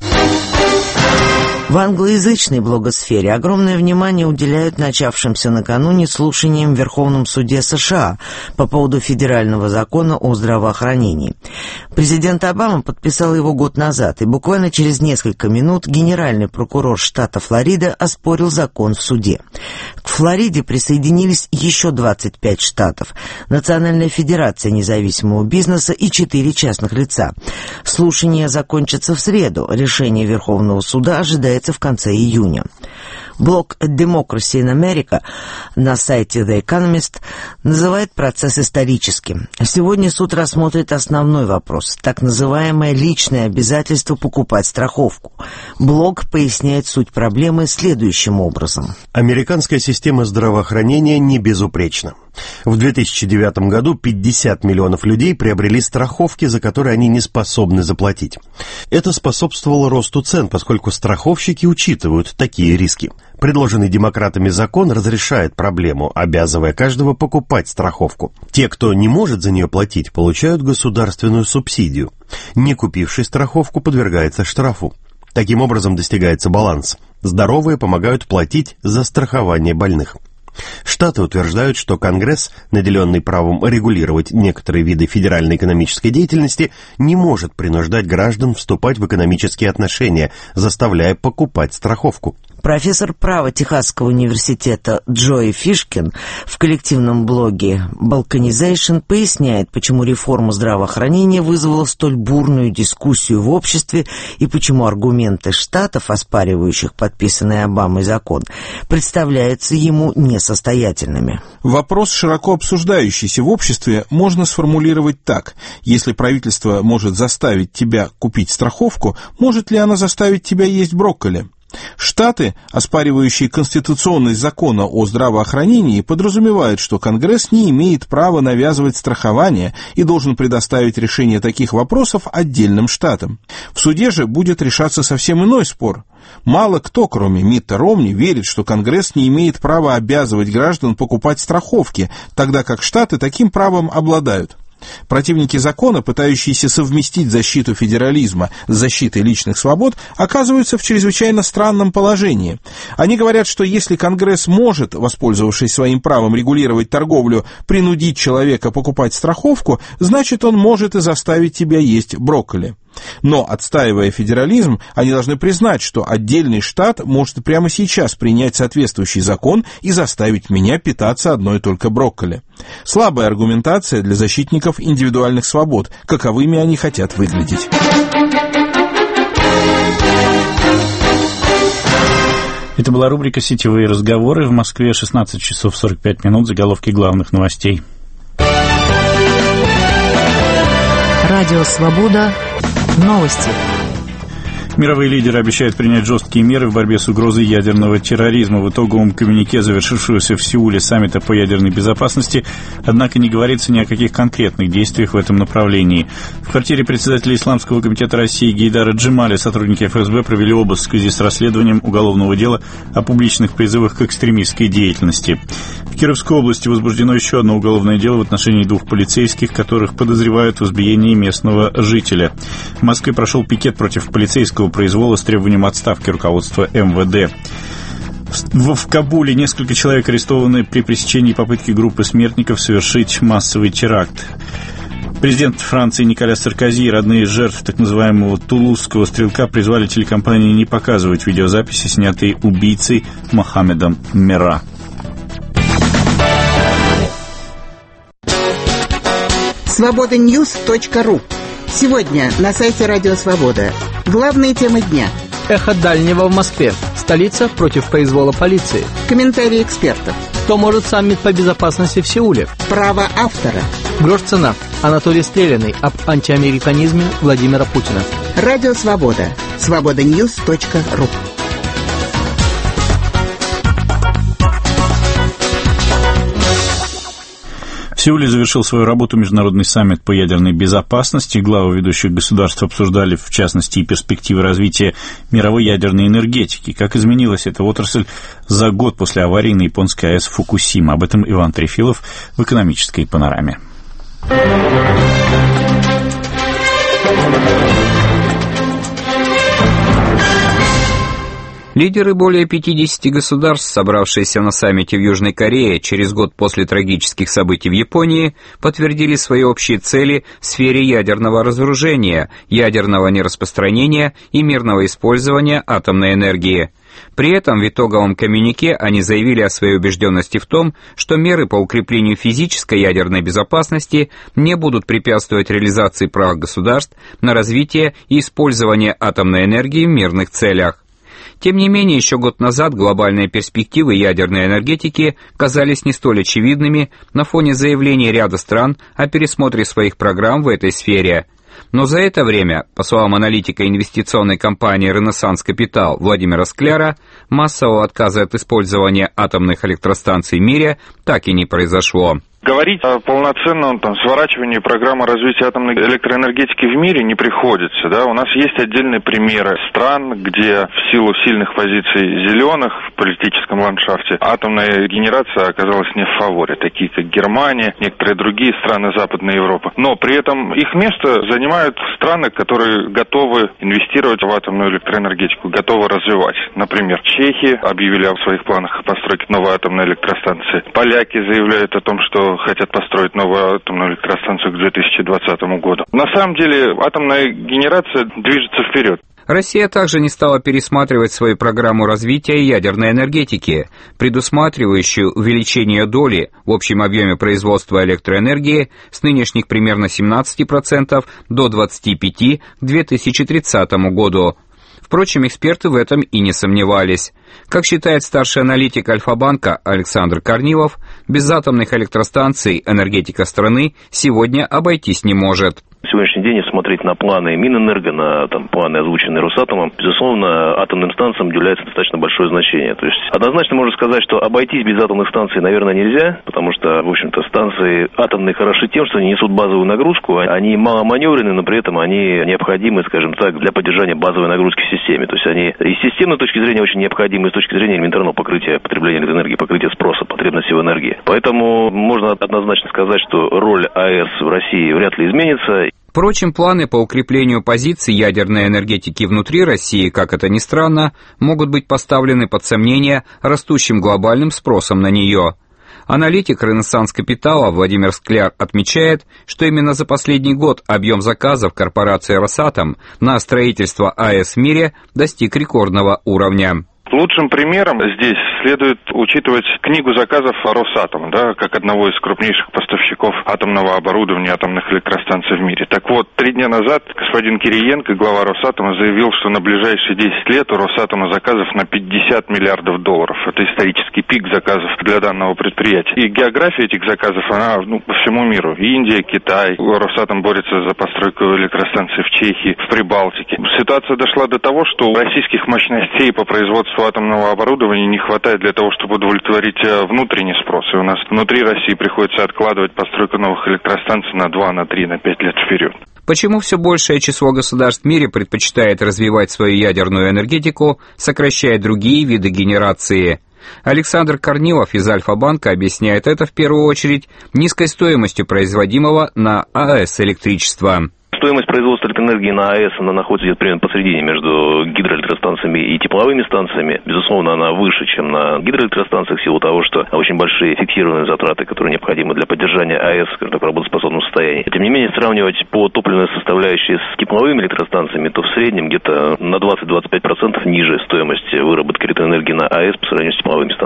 В англоязычной блогосфере огромное внимание уделяют начавшимся накануне слушаниям в Верховном суде США по поводу федерального закона о здравоохранении. Президент Обама подписал его год назад, и буквально через несколько минут генеральный прокурор штата Флорида оспорил закон в суде. К Флориде присоединились еще 25 штатов, Национальная федерация независимого бизнеса и 4 частных лица. Слушания закончатся в среду. Решение Верховного суда ожидается в конце июня. Блог Democracy in America на сайте The Economist называет процесс историческим. Сегодня суд рассмотрит основной вопрос – так называемое личное обязательство покупать страховку. Блог поясняет суть проблемы следующим образом. Американская система здравоохранения не безупречна. В 2009 году 50 миллионов людей приобрели страховки, за которые они не способны заплатить. Это способствовало росту цен, поскольку страховщики учитывают такие риски. Предложенный демократами закон разрешает проблему, обязывая каждого покупать страховку. Те, кто не может за нее платить, получают государственную субсидию. Не купивший страховку подвергается штрафу. Таким образом достигается баланс. Здоровые помогают платить за страхование больных. Штаты утверждают, что Конгресс, наделенный правом регулировать некоторые виды федеральной экономической деятельности, не может принуждать граждан вступать в экономические отношения, заставляя покупать страховку. Профессор права Техасского университета Джои Фишкин в коллективном блоге Balkanization поясняет, почему реформа здравоохранения вызвала столь бурную дискуссию в обществе и почему аргументы штатов, оспаривающих подписанный Обамой закон, представляются ему несостоятельными. Вопрос, широко обсуждающийся в обществе, можно сформулировать так. Если правительство может заставить тебя купить страховку, может ли оно заставить тебя есть брокколи? Штаты, оспаривающие конституционность закона о здравоохранении, подразумевают, что Конгресс не имеет права навязывать страхование и должен предоставить решение таких вопросов отдельным штатам. В суде же будет решаться совсем иной спор. Мало кто, кроме Митта Ромни, верит, что Конгресс не имеет права обязывать граждан покупать страховки, тогда как штаты таким правом обладают. Противники закона, пытающиеся совместить защиту федерализма с защитой личных свобод, оказываются в чрезвычайно странном положении. Они говорят, что если Конгресс может, воспользовавшись своим правом регулировать торговлю, принудить человека покупать страховку, значит, он может и заставить тебя есть брокколи. Но, отстаивая федерализм, они должны признать, что отдельный штат может прямо сейчас принять соответствующий закон и заставить меня питаться одной только брокколи. Слабая аргументация для защитников индивидуальных свобод, каковыми они хотят выглядеть. Это была рубрика «Сетевые разговоры». В Москве 16 часов 45 минут. Заголовки главных новостей. Радио «Свобода». Новости. Мировые лидеры обещают принять жесткие меры в борьбе с угрозой ядерного терроризма. В итоговом коммюнике, завершившегося в Сеуле саммита по ядерной безопасности, однако не говорится ни о каких конкретных действиях в этом направлении. В квартире председателя Исламского комитета России Гейдара Джемаля сотрудники ФСБ провели обыск в связи с расследованием уголовного дела о публичных призывах к экстремистской деятельности. В Кировской области возбуждено еще одно уголовное дело в отношении 2 полицейских, которых подозревают в избиении местного жителя. В Москве прошел пикет против полицейского произвола с требованием отставки руководства МВД. В Кабуле несколько человек арестованы при пресечении попытки группы смертников совершить массовый теракт. Президент Франции Николя Саркози и родные жертв так называемого тулузского стрелка призвали телекомпании не показывать видеозаписи, снятые убийцей Мохаммедом Мера. Свободаньюз.ру. Сегодня на сайте Радио Свобода. Главные темы дня. Эхо Дальнего в Москве. Столица против произвола полиции. Комментарии экспертов. Что может саммит по безопасности в Сеуле? Право автора. Грош цена. Анатолий Стреляный об антиамериканизме Владимира Путина. Радио Свобода. Свободаньюз.ру. В Сеуле завершил свою работу Международный саммит по ядерной безопасности. Главы ведущих государств обсуждали, в частности, и перспективы развития мировой ядерной энергетики. Как изменилась эта отрасль за год после аварии на японской АЭС Фукусима. Об этом Иван Трефилов в «Экономической панораме». Лидеры более 50 государств, собравшиеся на саммите в Южной Корее через год после трагических событий в Японии, подтвердили свои общие цели в сфере ядерного разоружения, ядерного нераспространения и мирного использования атомной энергии. При этом в итоговом коммюнике они заявили о своей убежденности в том, что меры по укреплению физической ядерной безопасности не будут препятствовать реализации прав государств на развитие и использование атомной энергии в мирных целях. Тем не менее, еще год назад глобальные перспективы ядерной энергетики казались не столь очевидными на фоне заявлений ряда стран о пересмотре своих программ в этой сфере. Но за это время, по словам аналитика инвестиционной компании «Ренессанс Капитал» Владимира Скляра, массового отказа от использования атомных электростанций в мире так и не произошло. Говорить о полноценном сворачивании программы развития атомной электроэнергетики в мире не приходится. Да? У нас есть отдельные примеры стран, где в силу сильных позиций зеленых в политическом ландшафте атомная генерация оказалась не в фаворе, такие как Германия, некоторые другие страны Западной Европы. Но при этом их место занимают страны, которые готовы инвестировать в атомную электроэнергетику, готовы развивать. Например, чехи объявили о своих планах о постройке новой атомной электростанции. Поляки заявляют о том, что хотят построить новую атомную электростанцию к 2020 году. На самом деле атомная генерация движется вперед. Россия также не стала пересматривать свою программу развития ядерной энергетики, предусматривающую увеличение доли в общем объеме производства электроэнергии с нынешних примерно 17% до 25% к 2030 году. Впрочем, эксперты в этом и не сомневались. Как считает старший аналитик Альфа-банка Александр Корнилов, без атомных электростанций энергетика страны сегодня обойтись не может. На сегодняшний день, если смотреть на планы Минэнерго, на планы, озвученные Росатомом, безусловно, атомным станциям уделяется достаточно большое значение. То есть однозначно можно сказать, что обойтись без атомных станций, наверное, нельзя, потому что, в общем-то, станции атомные хороши тем, что они несут базовую нагрузку, они маломаневренны, но при этом они необходимы, скажем так, для поддержания базовой нагрузки в системе. То есть они и с системной точки зрения очень необходимы, и с точки зрения элементарного покрытия потребления электроэнергии, покрытия спроса, потребности в энергии. Поэтому можно однозначно сказать, что роль АЭС в России вряд ли изменится. Впрочем, планы по укреплению позиций ядерной энергетики внутри России, как это ни странно, могут быть поставлены под сомнение растущим глобальным спросом на нее. Аналитик «Ренессанс Капитала» Владимир Скляр отмечает, что именно за последний год объем заказов корпорации «Росатом» на строительство АЭС в мире достиг рекордного уровня. Лучшим примером здесь следует учитывать книгу заказов Росатома, да, как одного из крупнейших поставщиков атомного оборудования, атомных электростанций в мире. Так вот, 3 дня назад господин Кириенко, глава Росатома, заявил, что на ближайшие 10 лет у Росатома заказов на 50 миллиардов долларов. Это исторический пик заказов для данного предприятия. И география этих заказов, она по всему миру. Индия, Китай. Росатом борется за постройку электростанций в Чехии, в Прибалтике. Ситуация дошла до того, что российских мощностей по производству атомного оборудования не хватает для того, чтобы удовлетворить внутренний спрос. И у нас внутри России приходится откладывать постройку новых электростанций на 2, на 3, на 5 лет вперед. Почему все большее число государств в мире предпочитает развивать свою ядерную энергетику, сокращая другие виды генерации? Александр Корнилов из Альфа-банка объясняет это в первую очередь низкой стоимостью производимого на АЭС электричества. Стоимость производства электроэнергии на АЭС, она находится где-то примерно посередине между гидроэлектростанциями и тепловыми станциями. Безусловно, она выше, чем на гидроэлектростанциях в силу того, что очень большие фиксированные затраты, которые необходимы для поддержания АЭС в работоспособном состоянии. Тем не менее, сравнивать по топливной составляющей с тепловыми электростанциями, то в среднем где-то на 20-25% ниже стоимость выработки электроэнергии на АЭС по сравнению с тепловыми станциями.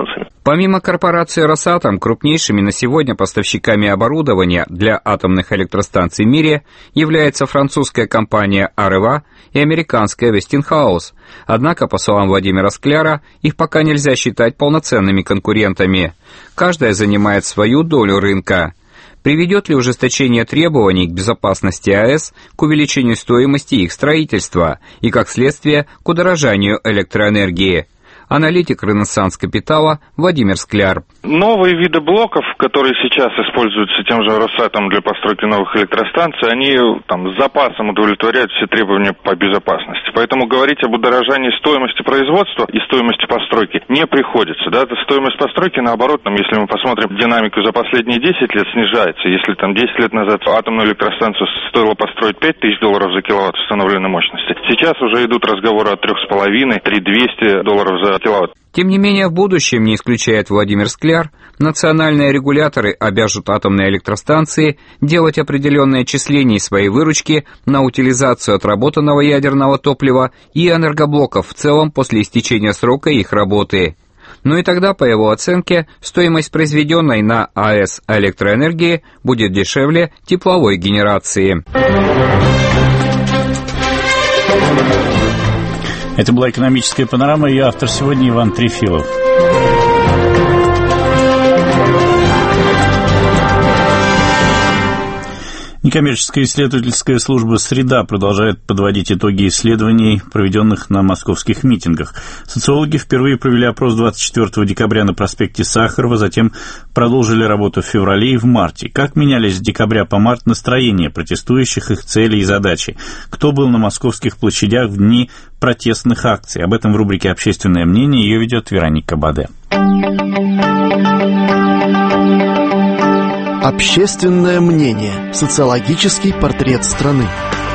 Помимо корпорации «Росатом», крупнейшими на сегодня поставщиками оборудования для атомных электростанций в мире является французская компания «Арева» и американская «Вестингхаус». Однако, по словам Владимира Скляра, их пока нельзя считать полноценными конкурентами. Каждая занимает свою долю рынка. Приведет ли ужесточение требований к безопасности АЭС к увеличению стоимости их строительства и, как следствие, к удорожанию электроэнергии? Аналитик «Ренессанс Капитала» Владимир Скляр. Новые виды блоков, которые сейчас используются тем же «Росатом» для постройки новых электростанций, они с запасом удовлетворяют все требования по безопасности. Поэтому говорить об удорожании стоимости производства и стоимости постройки не приходится. Да? Стоимость постройки, наоборот, если мы посмотрим динамику за последние 10 лет, снижается. Если 10 лет назад атомную электростанцию стоило построить $5000 за киловатт установленной мощности, сейчас уже идут разговоры о $3,5–3,200 за киловатт. Тем не менее, в будущем, не исключает Владимир Скляр, национальные регуляторы обяжут атомные электростанции делать определенные отчисления своей выручки на утилизацию отработанного ядерного топлива и энергоблоков в целом после истечения срока их работы. Ну и тогда, по его оценке, стоимость произведенной на АЭС электроэнергии будет дешевле тепловой генерации. Это была «Экономическая панорама», ее автор сегодня Иван Трефилов. Некоммерческая исследовательская служба «Среда» продолжает подводить итоги исследований, проведенных на московских митингах. Социологи впервые провели опрос 24 декабря на проспекте Сахарова, затем продолжили работу в феврале и в марте. Как менялись с декабря по март настроения протестующих, их цели и задачи? Кто был на московских площадях в дни протестных акций? Об этом в рубрике «Общественное мнение», ее ведет Вероника Баде. Общественное мнение. Социологический портрет страны.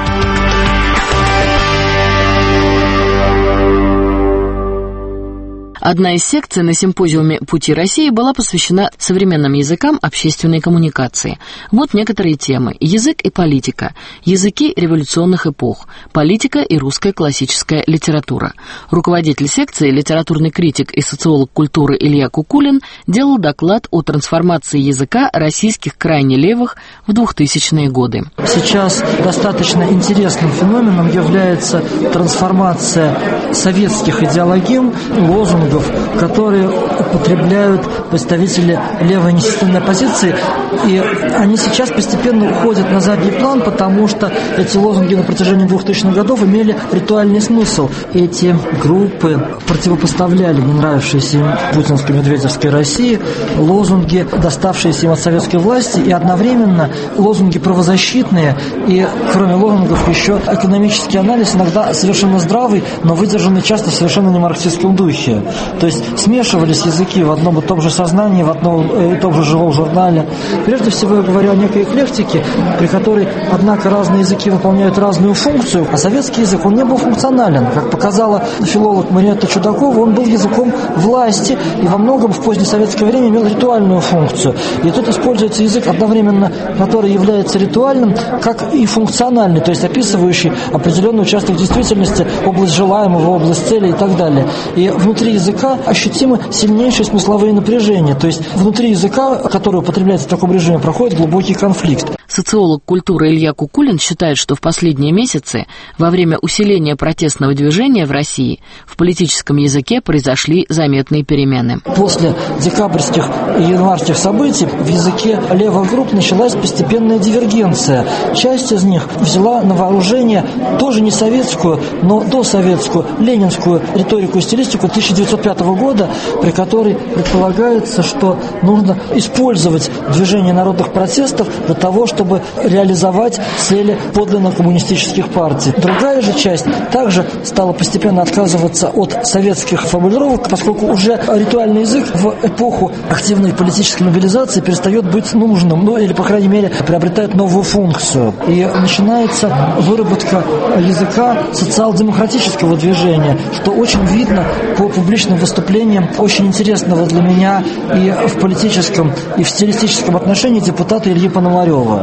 Одна из секций на симпозиуме «Пути России» была посвящена современным языкам общественной коммуникации. Вот некоторые темы. Язык и политика. Языки революционных эпох. Политика и русская классическая литература. Руководитель секции, литературный критик и социолог культуры Илья Кукулин делал доклад о трансформации языка российских крайне левых в 2000-е годы. Сейчас достаточно интересным феноменом является трансформация советских идеологем, лозунгов, которые употребляют представители левой несистемной оппозиции, и они сейчас постепенно уходят на задний план, потому что эти лозунги на протяжении 2000-х годов имели ритуальный смысл. Эти группы противопоставляли не нравившиеся им путинской медведевской России лозунги, доставшиеся им от советской власти, и одновременно лозунги правозащитные, и кроме лозунгов еще экономический анализ, иногда совершенно здравый, но выдержанный часто в совершенно не марксистском духе. То есть смешивались языки в одном и том же сознании, в одном и том же живом журнале. Прежде всего я говорю о некой эклектике, при которой, однако, разные языки выполняют разную функцию, а советский язык, он не был функционален. Как показала филолог Мариетта Чудакова, он был языком власти и во многом в позднесоветское время имел ритуальную функцию. И тут используется язык одновременно, который является ритуальным, как и функциональный, то есть описывающий определенный участок действительности, область желаемого, область цели и так далее. И внутри языка ощутимы сильнейшие смысловые напряжения. То есть внутри языка, который употребляется в таком режиме, проходит глубокий конфликт. Социолог культуры Илья Кукулин считает, что в последние месяцы, во время усиления протестного движения в России, в политическом языке произошли заметные перемены. После декабрьских и январских событий в языке левых групп началась постепенная дивергенция. Часть из них взяла на вооружение тоже не советскую, но досоветскую, ленинскую риторику и стилистику 1905 года, при которой предполагается, что нужно использовать движение народных протестов для того, чтобы реализовать цели подлинно коммунистических партий. Другая же часть также стала постепенно отказываться от советских формулировок, поскольку уже ритуальный язык в эпоху активной политической мобилизации перестает быть нужным, или, по крайней мере, приобретает новую функцию. И начинается выработка языка социал-демократического движения, что очень видно по публичным выступлениям очень интересного для меня и в политическом, и в стилистическом отношении депутата Ильи Пономарева.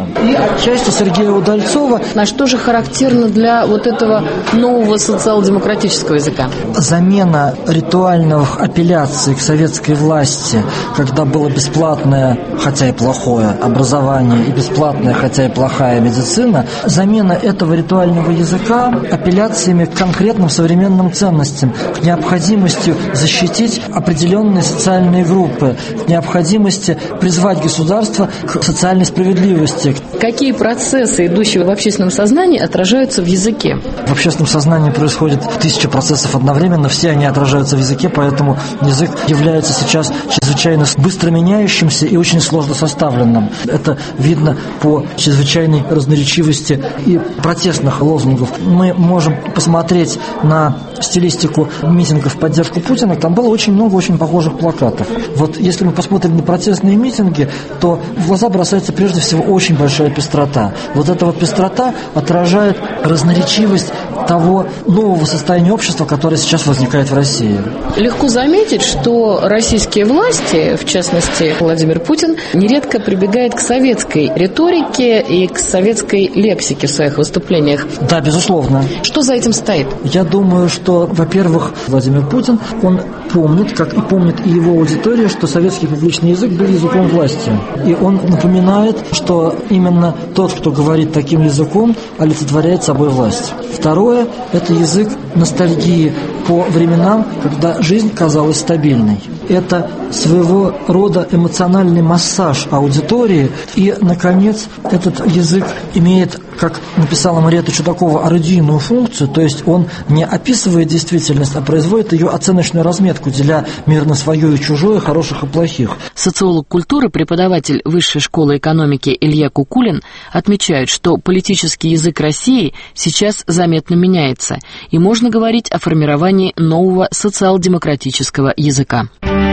Ельцина и отчасти Сергея Удальцова. А что же характерно для вот этого нового социал-демократического языка? Замена ритуальных апелляций к советской власти, когда было бесплатное, хотя и плохое образование и бесплатная, хотя и плохая медицина, замена этого ритуального языка апелляциями к конкретным современным ценностям, к необходимости защитить определенные социальные группы, к необходимости призвать государство к социальной справедливости. Какие процессы, идущие в общественном сознании, отражаются в языке? В общественном сознании происходит 1000 процессов одновременно, все они отражаются в языке, поэтому язык является сейчас чрезвычайно быстро меняющимся и очень сложно составленным. Это видно по чрезвычайной разноречивости и протестных лозунгов. Мы можем посмотреть на стилистику митингов в поддержку Путина, там было очень много очень похожих плакатов. Вот если мы посмотрим на протестные митинги, то в глаза бросается прежде всего очень большая пестрота. Вот эта вот пестрота отражает разноречивость того нового состояния общества, которое сейчас возникает в России. Легко заметить, что российские власти, в частности Владимир Путин, нередко прибегает к советской риторике и к советской лексике в своих выступлениях. Да, безусловно. Что за этим стоит? Я думаю, что, во-первых, Владимир Путин, он помнит, как и помнит и его аудитория, что советский публичный язык был языком власти. И он напоминает, что именно тот, кто говорит таким языком, олицетворяет собой власть. Второе – это язык ностальгии по временам, когда жизнь казалась стабильной. Это своего рода эмоциональный массаж аудитории. И, наконец, этот язык имеет, как написала Мариэтта Чудакова, орудийную функцию, то есть он не описывает действительность, а производит ее оценочную разметку, деля мир на свое и чужое, хороших и плохих. Социолог культуры, преподаватель Высшей школы экономики Илья Кукулин отмечает, что политический язык России сейчас заметно меняется, и можно говорить о формировании нового социал-демократического языка.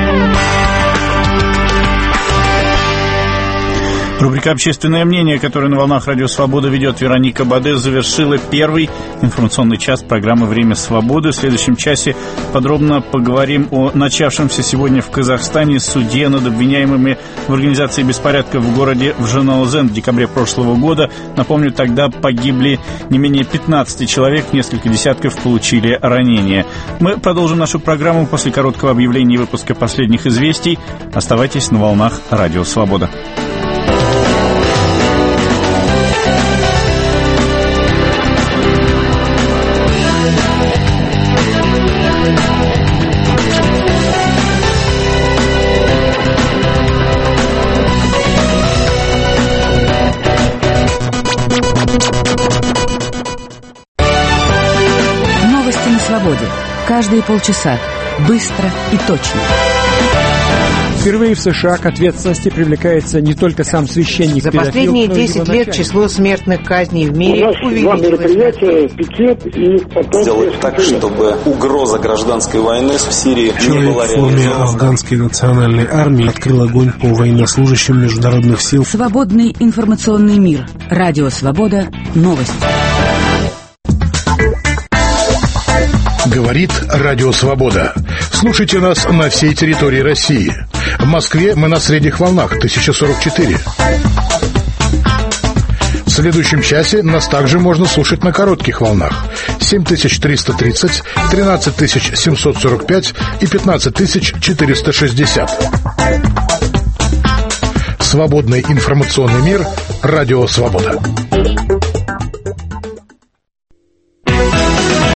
Рубрика «Общественное мнение», которую на волнах Радио Свобода ведет Вероника Бадес, завершила первый информационный час программы «Время свободы». В следующем часе подробно поговорим о начавшемся сегодня в Казахстане суде над обвиняемыми в организации беспорядков в городе Вжанаозен в декабре прошлого года. Напомню, тогда погибли не менее 15 человек, несколько десятков получили ранения. Мы продолжим нашу программу после короткого объявления и выпуска последних известий. Оставайтесь на волнах Радио Свобода. Каждые полчаса. Быстро и точно. Впервые в США к ответственности привлекается не только сам священник. За последние 10 лет число смертных казней в мире увеличилось. Мероприятия, пикет и потом... Сделать так, чтобы угроза гражданской войны в Сирии не была реализована. Человек в форме афганской национальной армии открыл огонь по военнослужащим международных сил. Свободный информационный мир. Радио Свобода. Новости. Говорит Радио Свобода. Слушайте нас на всей территории России. В Москве мы на средних волнах 1044. В следующем часе нас также можно слушать на коротких волнах 7330, 13745 и 15460. Свободный информационный мир. Радио Свобода.